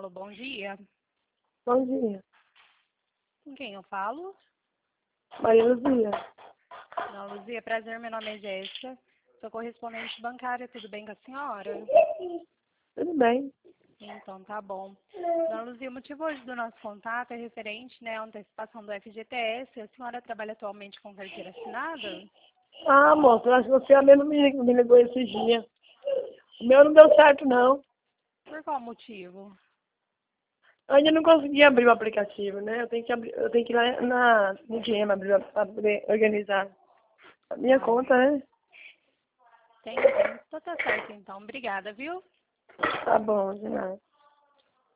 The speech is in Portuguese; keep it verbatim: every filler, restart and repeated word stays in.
Alô, bom dia. Bom dia. Com quem eu falo? Maria Luzia. Dona Luzia, prazer, meu nome é Jéssica. Sou correspondente bancária, tudo bem com a senhora? Tudo bem. Então, tá bom. Dona Luzia, o motivo hoje do nosso contato é referente, né, à antecipação do F G T S. A senhora trabalha atualmente com carteira assinada? Ah, moça, eu acho que você mesmo me, me ligou esses dias. O meu não deu certo, não. Por qual motivo? Eu ainda não consegui abrir o aplicativo, né? Eu tenho que, abrir, eu tenho que ir lá na, no D M abrir, pra poder organizar a minha Ah, conta, né? entendi. Então tá certo, então. Obrigada, viu? Tá bom, de nada.